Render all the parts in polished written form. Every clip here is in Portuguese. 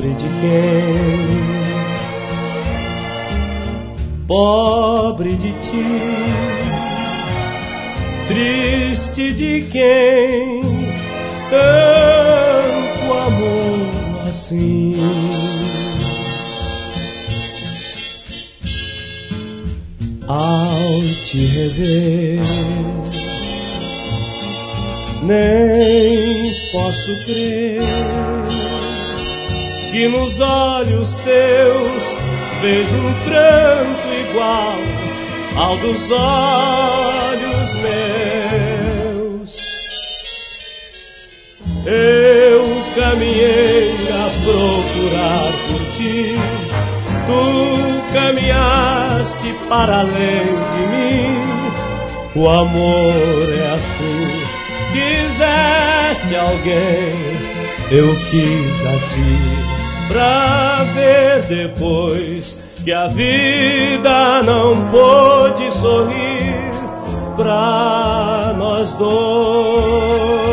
Pobre de quem? Pobre de ti, triste de quem tanto amor assim. Ao te rever, nem posso crer que nos olhos teus vejo um pranto igual ao dos olhos meus. Eu caminhei a procurar por ti, tu caminhaste para além de mim. O amor é assim, quiseste alguém, eu quis a ti. Pra ver depois que a vida não pôde sorrir pra nós dois.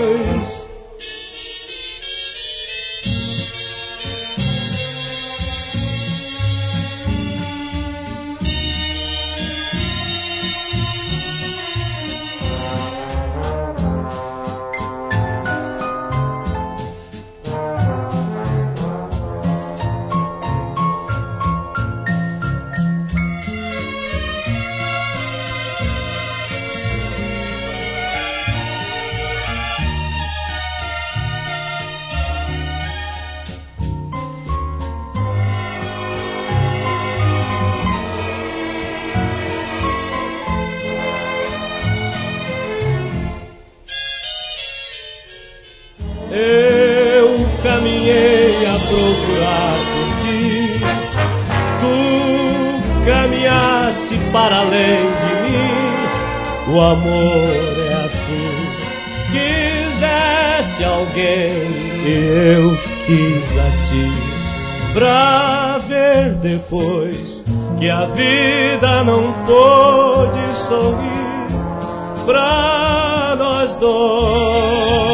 Eu caminhei a procurar por ti, tu caminhaste para além de mim. O amor é assim, quiseste alguém e eu quis a ti. Pra ver depois que a vida não pôde sorrir pra nós dois.